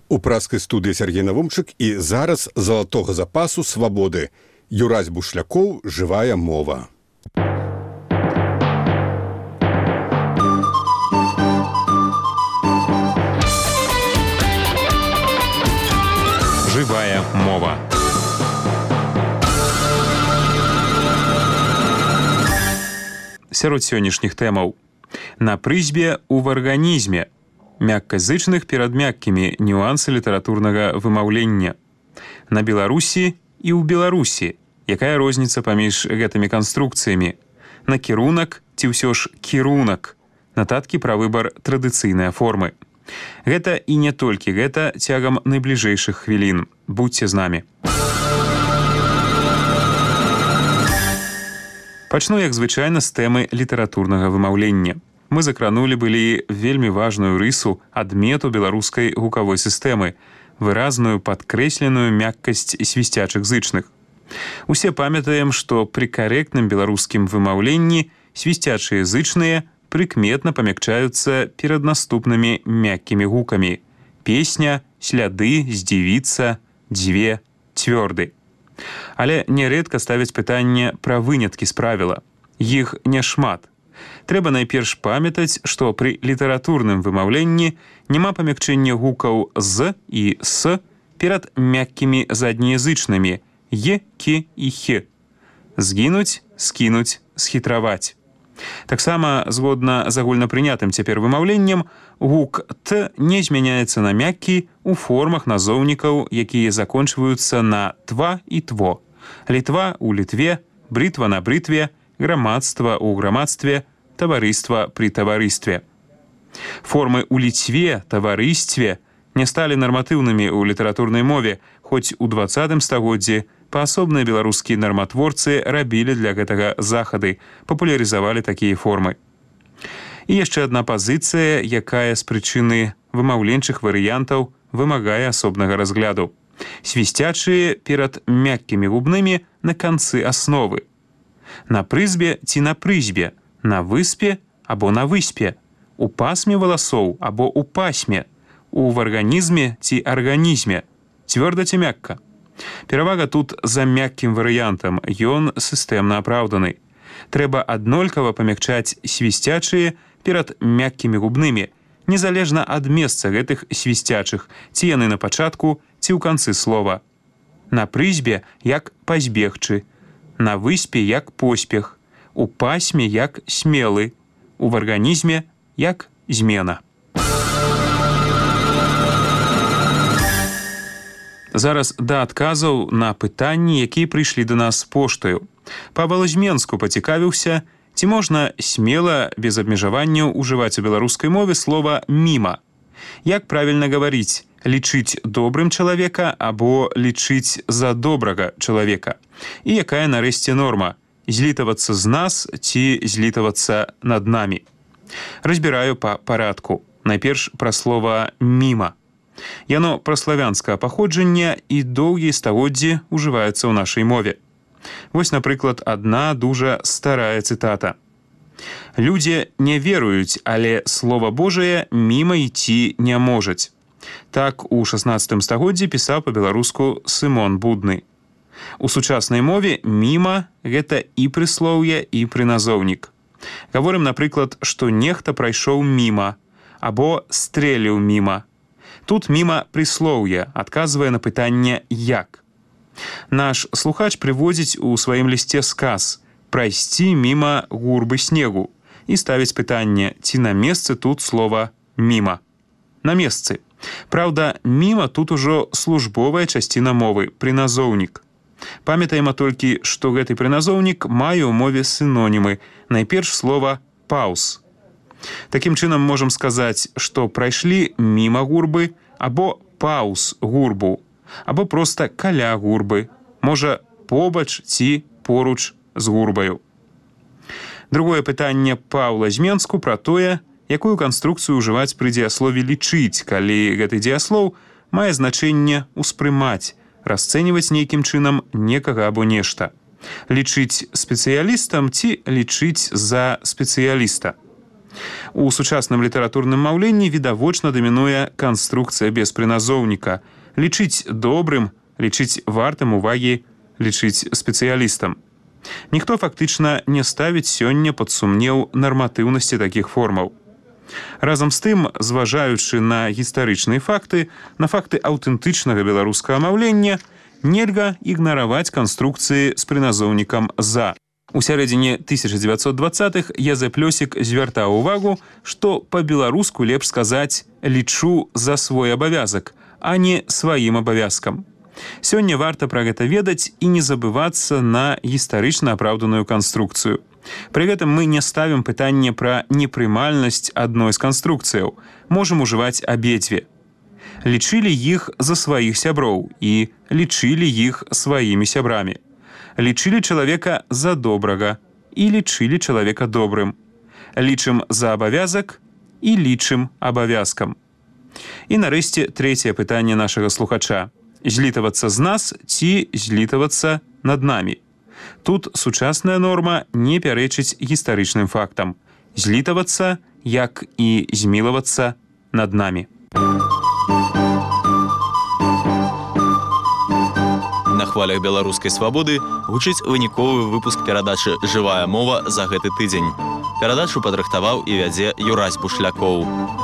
У праскай студыі Сергей Навумчык і зараз залатога запасу свабоды. Юрась Бушлякоў, жывая мова. Жывая мова. Сярод сённяшніх тэмаў. На прызьбе ў арганізме. Мякказычных перад мяккімі нюансы літаратурнага вымаўлення. На Беларусі і ў Беларусі. Якая розніца паміж гэтымі канструкцыямі? Накірунак ці ўсё ж кірунак? Нататкі пра выбар традыцыйнай формы. Гэта і не толькі гэта цягам найбліжэйшых хвілін. Будзьце з намі. Пачну, як звычайна, з тэмы літаратурнага вымаўлення. Мы закранулі былі вельмі важную рысу адмету беларускай гукавой сістэмы, выразную падкрэсленую мяккасць свісцячых зычных. Усе памятаем, што пры карэктным беларускім вымаўленні свісцячыя зычныя прыкметна памякчаюцца перад наступнымі мяккімі гукамі. Песня, сляды, здзівіцца, дзве, цвёрды. Але нярэдка ставяць пытанне пра выняткі з правіла. Іх няшмат. Трэба найперш памятаць, што пры літаратурным вымаўленні няма памякчэння гукаў «з» і «с» перад мяккімі заднеязычнымі «е», «ке» і «хе». Згінуць, скінуць, схітраваць. Таксама, згодна з агульнапрынятым цяпер вымаўленнем, гук «т» не змяняецца на мяккі ў формах назоўнікаў, якія закончваюцца на «тва» і «тво». Літва ў літве, брытва на брытве, грамадства ў грамадстве, таварыства пры таварыстве. Формы ў ліцве, таварыстве не сталі нарматыўнымі ў літаратурнай мове, хоць у 20 стагоддзі паасобныя беларускія нарматворцы рабілі для гэтага захады, папулярызавалі такія формы. І яшчэ адна пазіцыя, якая з прычыны вымаўленчых варыянтаў вымагае асобнага разгляду. Свісцячыя перад мяккімі губнымі на канцы асновы. На прызбе ці на прызбе, на выспе або на выспе, у пасме валасоў або у пасме, у арганізме ці арганізме, цвёрда ці мякка. Перавага тут за мяккім варыянтам, ён сістэмна апраўданы. Трэба аднолькава памякчаць свісцячыя перад мяккімі губнымі, незалежна ад месца гэтых свісцячых, ці яны на пачатку, ці ў канцы слова. На прызбе як пазбегчы, на выспе як поспех, у пасме як смелы, у арганізме як змена. Зараз да адказаў на пытанні, якія прыйшлі да нас поштаю. Павел Зменску пацікавіўся, ці можна смела, без абмежаванняў ужываць у беларускай мове слова «міма». Як правільна гаварыць, лічыць добрым чалавека або лічыць за добрага чалавека? І якая нарэшце норма? Злітавацца з нас ці злітавацца над намі? Разбіраю па парадку. Найперш пра слова «міма». Яно праславянскага паходжання і доўгія стагоддзі ўжываецца ў нашай мове. Вось, напрыклад, адна дужа старая цытата. «Людзі не веруюць, але Слова Божае міма ісці не можаць». Так у 16 стагоддзі пісаў па-беларуску Сымон Будны. У сучаснай мове «міма» – гэта і прыслоўе, і прыназоўнік. Гаворым, напрыклад, што нехта прайшоў міма або стрэліў міма. Тут міма прыслоўе, адказвае на пытанне «як». Наш слухач прыводзіць у сваім лісце сказ «прайсці міма гурбы снегу» і ставіць пытанне, ці на месцы тут слова «міма». На месцы. Праўда, міма тут ужо службовая часціна мовы, прыназоўнік. Памятаем толькі, што гэты прыназоўнік мае ў мове сінонімы, найперш слова «паўз». Такім чынам можам сказаць, што прайшлі міма гурбы або паўз гурбу, або проста каля гурбы, можа побач ці поруч з гурбаю. Другое пытанне Паўла Зменску пра тое, якую канструкцыю ўжываць пры дзеяслове «лічыць», калі гэты дзеяслоў мае значэнне «успрымаць», расцэньваць нейкім чынам некага або нешта. Лічыць спецыялістам ці лічыць за спецыяліста. У сучасным літаратурным маўленні відавочна дамінуе канструкцыя без прыназоўніка. Лічыць добрым, лічыць вартым увагі, лічыць спецыялістам. Ніхто фактычна не ставіць сёння пад сумнеў нарматыўнасці такіх формаў. Разам з тым, зважаючы на гістарычныя факты, на факты аўтэнтычнага беларускага маўлення, нельга ігнараваць канструкцыі з прыназоўнікам «за». У сярэдзіне 1920-х Язэп Лёсік звяртаў увагу, што па-беларуску лепш сказаць «лічу за свой абавязак», а не сваім абавязкам. Сёння варта пра гэта ведаць і не забывацца на гістарычна апраўданую канструкцыю. Пры гэтым мы не ставім пытанне пра непрымальнасць адной з канструкцыяў. Можам ужываць абедзве. Лічылі іх за сваіх сяброў і лічылі іх сваімі сябрамі. Лічылі чалавека за добрага і лічылі чалавека добрым. Лічым за абавязак і лічым абавязкам. І нарэшце трэцяе пытанне нашага слухача. Злітавацца з нас ці злітавацца над намі? Тут сучасная норма не пярэчыць гістарычным фактам. Злітавацца, як і змілавацца над намі. На хвалях беларускай свабоды гучыць выніковы выпуск перадачы «Жывая мова» за гэты тыдзень. Перадачу падрыхтаваў і вядзе Юрась Бушлякоў.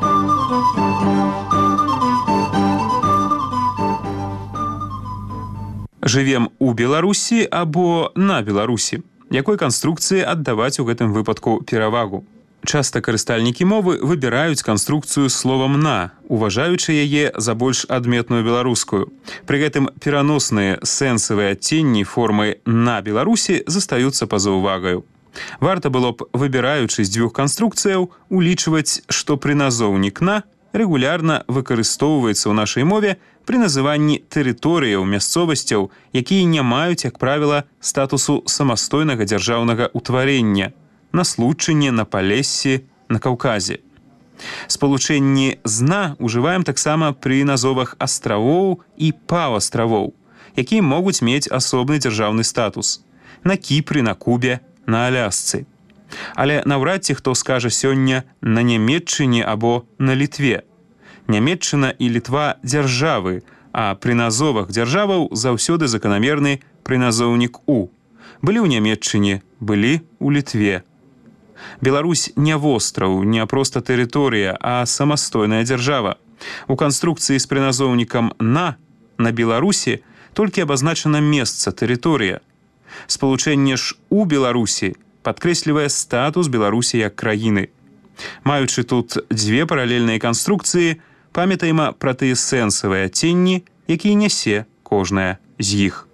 Жывем у Беларусі або на Беларусі. Якой канструкцыі аддаваць у гэтым выпадку перавагу? Часта карыстальнікі мовы выбіраюць канструкцыю словам «на», уважаючы яе за больш адметную беларускую. Пры гэтым пераносныя сэнсавыя адценні формы «на Беларусі» застаюцца па-за увагаю. Варта было б, выбіраючы з дзвюх канструкцыяў, улічваць, што прыназоўнік «на» рэгулярна выкарыстоўваецца ў нашай мове пры называнні тэрыторыяў, мясцовасцяў, якія не маюць, як правіла, статусу самастойнага дзяржаўнага ўтварення, на Случыне, на Палессі, на Каўказе. Спалучэнні «зна» ужываем таксама пры назовах астравоў і паўастравоў, якія могуць мець асобны дзяржаўны статус на Кіпры, на Кубе, на Алясцы. Але наўрад ці хто скажа сёння на Нямецчыне або на Літве. Нямецчына і Літва – дзяржавы, а пры назовах дзяржаваў заўсёды заканамерны прыназоўнік «у». Былі ў Нямецчыне, былі ў Літве. Беларусь не востраў, не проста тэрыторыя, а самастойная дзяржава. У канструкцыі з прыназоўнікам «на» Беларусі толькі абазначана месца, тэрыторыя. Спалучэнне ж «у Беларусі» падкрэслівае статус Беларусі як краіны. Маючы тут дзве паралельныя канструкцыі, памятаем пра тыя сэнсавыя адценні, якія нясе кожная з іх.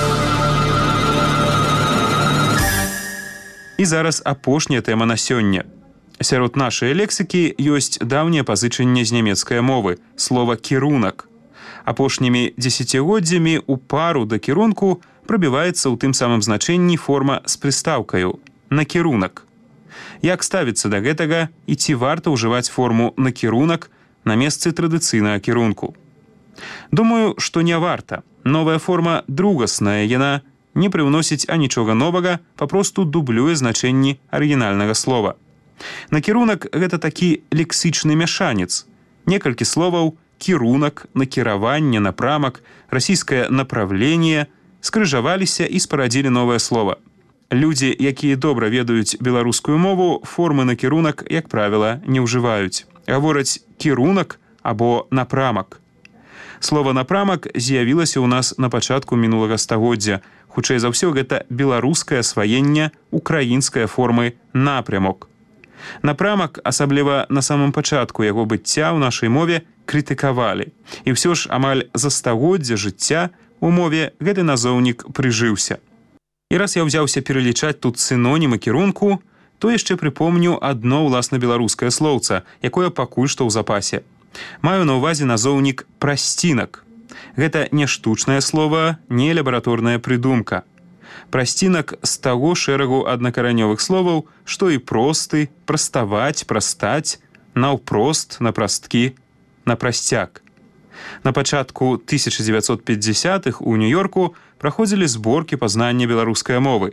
І зараз апошняя тэма на сёння. Сярод нашай лексікі ёсць даўняе пазычанне з нямецкай мовы, слова «кірунак». Апошнімі дзесяцігоддзямі ў пару да кірунку прабіваецца ў тым самым значэнні форма з прыстаўкаю «накірунак». Як ставіцца да гэтага і ці варта ўжываць форму «накірунак» на месцы традыцыйнага кірунку? Думаю, што не варта. Новая форма другасная, яна не прыўносіць анічога новага, папросту дублюе значэнні арыгінальнага слова. Накірунак – гэта такі лексічны мяшанец. Некалькі словаў – кірунак, накіраванне, напрамак, расійскае направленне – скрыжаваліся і спарадзілі новае слова. Людзі, якія добра ведаюць беларускую мову, формы накірунак, як правіла, не ўжываюць. Гавораць «кірунак» або «напрамак». Слова «напрамак» з'явілася ў нас на пачатку мінулага стагоддзя. Хутчэй за ўсё, гэта беларускае асваенне украінскай формы «напрямок». Напрамак, асабліва на самым пачатку яго быцця ў нашай мове, крытыкавалі. І ўсё ж амаль за стагоддзе жыцця у мове гэты назоўнік прыжыўся. І раз я ўзяўся пералічаць тут сінонімы кірунку, то яшчэ прыпомню адно ўласна беларускае слоўца, якое пакуль што ў запасе. Маю на ўвазе назоўнік «прасцінак». Гэта не штучнае слова, не лабараторная прыдумка. Прасцінак з таго шэрагу аднакаранёвых словаў, што і просты, праставаць, прастаць, наўпрост, напрасткі, напрасцяк. На пачатку 1950-х у Нью-Йорку праходзілі зборкі пазнання беларускай мовы.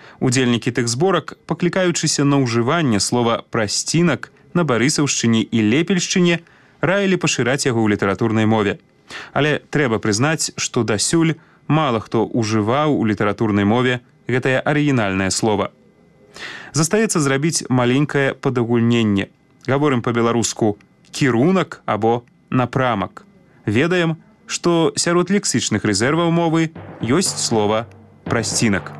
Удзельнікі тых зборак, паклікаючыся на ўжыванне слова «прасцінак» на Барысаўшчыне і Лепельшчыне, раілі пашыраць яго ў літаратурнай мове. Але трэба прызнаць, што дасюль мала хто ўжываў у літаратурнай мове гэтае арыгінальнае слова. Застаецца зрабіць маленькае падагульненне. Гаворым па-беларуску «кірунак» або «напрамак». Ведаем, што сярод лексічных рэзерваў мовы ёсць слова «прасцінак».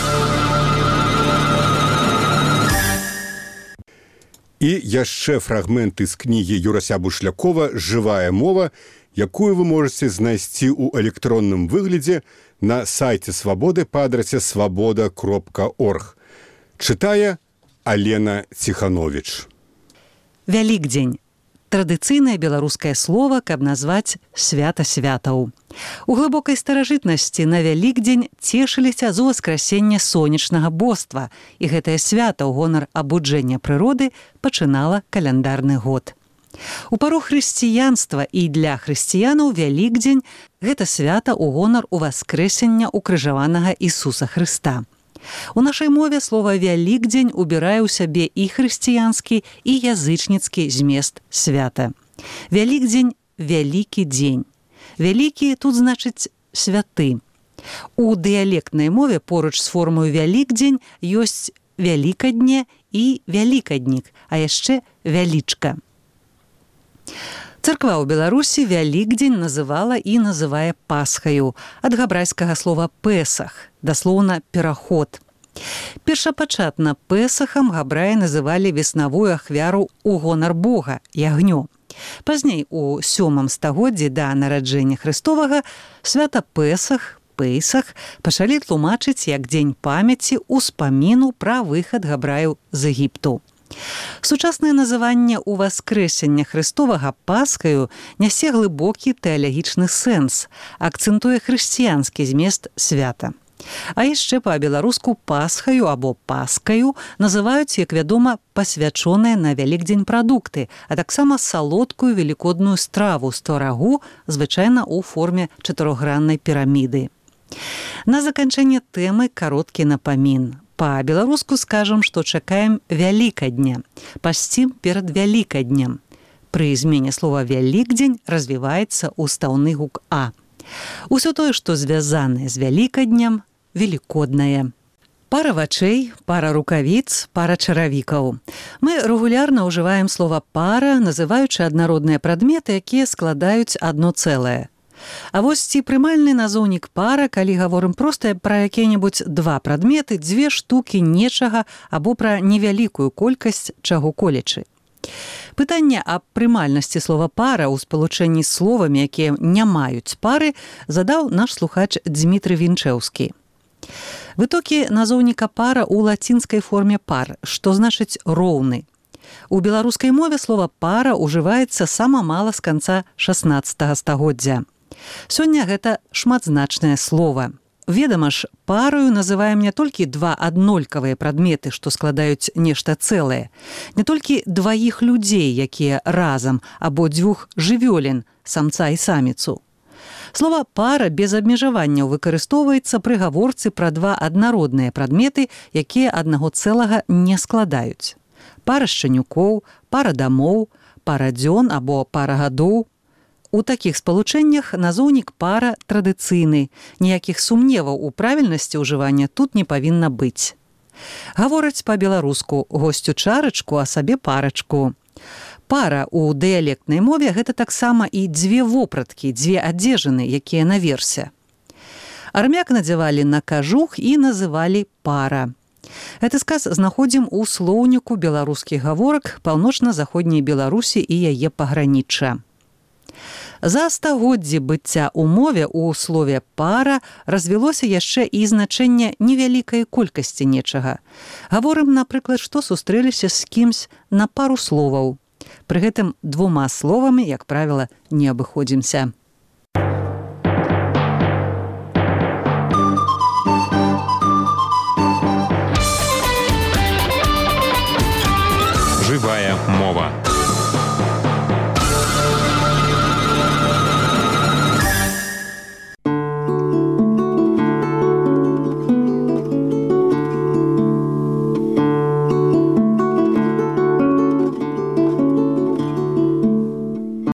І яшчэ фрагменты з кнігі Юрася Бушлякова «Жывая мова», якую вы можаце знайсці ў электронным выглядзе на сайце Свабоды па адрасе свабода.орг. Чытае Алена Ціхановіч. Вялікдзень. Традыцыйнае беларускае слова, каб назваць свята святаў. У глыбокай старажытнасці на Вялікдзень цешыліся з уваскрасення сонечнага боства, і гэтае свята ў гонар абуджэння прыроды пачынала каляндарны год. У пару хрысціянства і для хрысціянаў Вялікдзень – гэта свята ў гонар уваскрэсення укрыжаванага Ісуса Хрыста. У нашай мове слова «Вялікдзень» убірае ў сябе і хрысціянскі, і язычніцкі змест свята. Вялікдзень – вялікі дзень. Вялікі тут значыць святы. У дыялектнай мове поруч з формою «Вялікдзень» ёсць «вялікадне» і «вялікаднік», а яшчэ «вялічка». Царква ў Беларусі Вялікдзень называла і называе Пасхаю, ад габрайскага слова «песах», даслоўна «пераход». Першапачатна Песахам габраі называлі веснавую ахвяру ў гонар Бога, ягнё. Пазней, у 7 стагоддзі да нараджэння Хрыстовага, свята Песах, Пейсах пачалі тлумачыць як дзень памяці ўспаміну пра выхад габраяў з Егіпту. Сучаснае называнне ўваскрэсення Хрыстовага Пасхаю нясе глыбокі тэалагічны сэнс, акцэнтуе хрысціянскі змест свята. А яшчэ па-беларуску Пасхаю або Паскаю называюць, як вядома, пасвячоныя на Вялікдзень прадукты, а таксама салодкую велікодную страву з тварагу, звычайна ў форме чатырохграннай піраміды. На заканчэнне тэмы кароткі напамін. Па-беларуску скажам, што чакаем Вялікадня, пасцім перад Вялікаднем. Пры змене слова «Вялікдзень» развіваецца устаўны гук «а». Усё тое, што звязанае з Вялікаднем, велікоднае. Пара вачэй, пара рукавіц, пара чаравікаў. Мы рэгулярна ўжываем слова «пара», называючы аднародныя прадметы, якія складаюць адно цэлае. А вось ці прымальны назоўнік пара, калі гаворым проста пра якія-небудзь два прадметы, дзве штукі нечага або пра невялікую колькасць чаго-колечы. Пытанне аб прымальнасці слова «пара» ў спалучэнні з словамі, якія не маюць пары, задаў наш слухач Дзмітрый Вінчэўскі. Вытокі назоўніка «пара» ў лацінскай форме «пар», што значыць «роўны». У беларускай мове слова «пара» ўжываецца сама мала з канца 16 стагоддзя. Сёння гэта шматзначнае слова. Ведама ж, парою называем не толькі два аднолькавыя прадметы, што складаюць нешта цэлае, не толькі дваіх людзей, якія разам, або дзвюх жывёлін, самца і саміцу. Слова «пара» без абмежаванняў выкарыстоўваецца пры гаворцы пра два аднародныя прадметы, якія аднаго цэлага не складаюць. Пара шчанюкоў, пара дамоў, пара дзён або пара гадоў. У такіх спалучэннях назоўнік «пара» традыцыйны, ніякіх сумневаў у правільнасці ўжывання тут не павінна быць. Гавораць па-беларуску «госцю чарачку, а сабе парачку». Пара ў дыялектнай мове – гэта таксама і дзве вопраткі, дзве адзежыны, якія наверсе. Армяк надзявалі на кажух і называлі «пара». Гэты сказ знаходзім у слоўніку беларускіх гаворак паўночна-заходняй Беларусі і яе пагранічча. За стагоддзі быцця ў мове ў слове «пара» развілося яшчэ і значэнне невялікай колькасці нечага. Гаворым, напрыклад, што сустрэліся з кімсь на пару словаў. Пры гэтым двума словамі, як правіла, не абыходзімся.